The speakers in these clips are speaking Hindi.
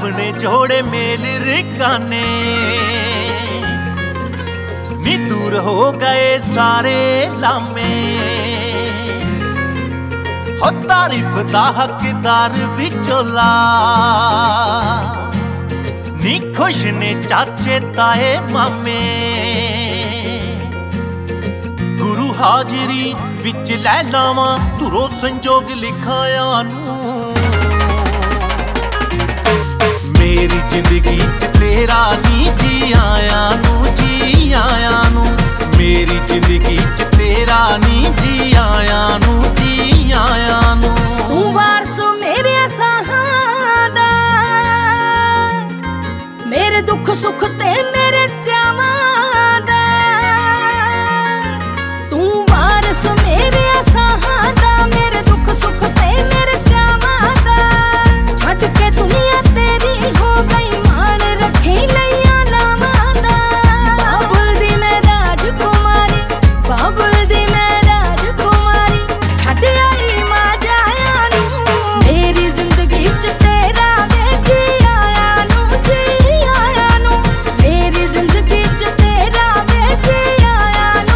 रब ने जोड़े मेल रिकाने नी दूर हो गए सारे लामे हो तारीफ दा हकदार विचोला नी खुश ने चाचे ताए मामे गुरु हाजरी विच लै लावां धुरो संजोग लिखाया नू मेरी जिंदगी च तेरा नी जी आया नू मेरी जिंदगी च तेरा नी जी आया नू तू वारस मेरे साहां दा मेरे दुख सुख ते मेरे चावां दा तू वारस मेरे साहां दा मेरे दुख सुख ते मेरे चावां दा छड्ड के दुनिया तेरी हो गई मान रखे लैया नावां दा बाबुल दी मैं राजकुमारी बाबुल दी मैं राजकुमारी छड्ड आई मां जाया नू मेरी जिंदगी च तेरा वे जी आया नू मेरी जिंदगी च तेरा वे जी आया नू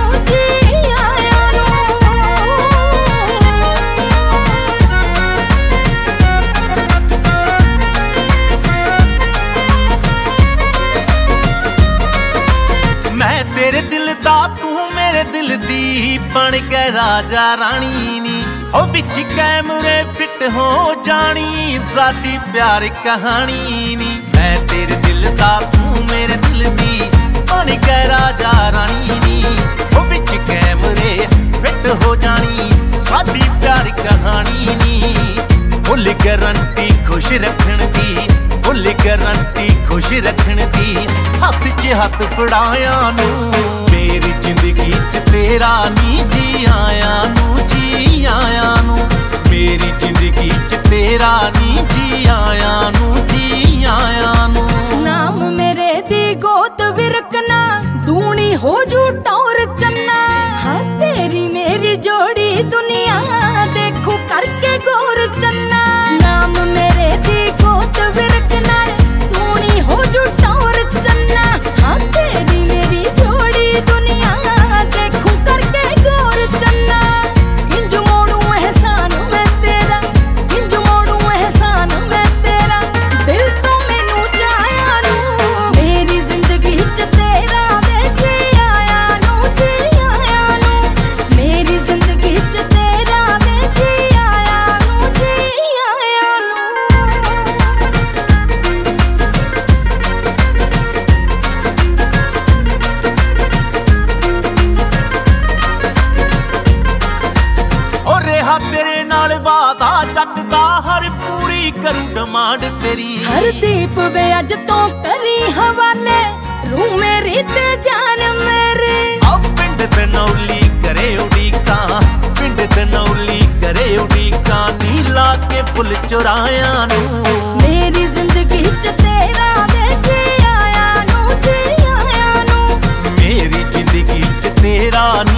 मैं तेरे दिल दा तू मेरे दिल दी बन के राजा रानी नी हो विच कैमरे फिट हो जानी साडी प्यार कहानी नी मैं तेरे दिल दा तू मेरे दिल दी बन के राजा रानी नी हो विच कैमरे फिट हो जानी साडी प्यार कहानी नी फुल गारंटी खुश रखण दी फुल गारंटी खुश रखण दी हथ च हथ फड़ाया नू मेरी जिंदगी च तेरा नी जी आया नू मेरी जिंदगी च तेरा नी जी आया नू नाम मेरे दी गोत विरकना दूनी हो जू टौर चन्ना हाँ तेरी मेरी जोड़ी दुनिया देखो करके गौर चन्ना नाम मेरे दी गोत विरकना दूनी हो जू टौर चन्ना हाँ तेरी मेरी जोड़ी दुनिया देखो करके गौर चन्ना किंज मोड़ू एहसान मैं तेरा किंज मोड़ू एहसान मैं तेरा दिल तो मैनू चाया नू मेरी जिंदगी च तेरा वे जी आया नू मेरी जिंदगी च तेरा वे जी आया नू ओ रेहा तेरे नाल वादा जट दा हर पूरी करूं डिमांड तेरी हर दीप वे अज तो करी हवाले रू मेरी ते जान मेरी अब पिंड तनौली करे उड़ीका पिंड तनौली करे उड़ीका नीला के फुल चुराया नू मेरी जिंदगी च तेरा वे जी आया नू मेरी जिंदगी च तेरा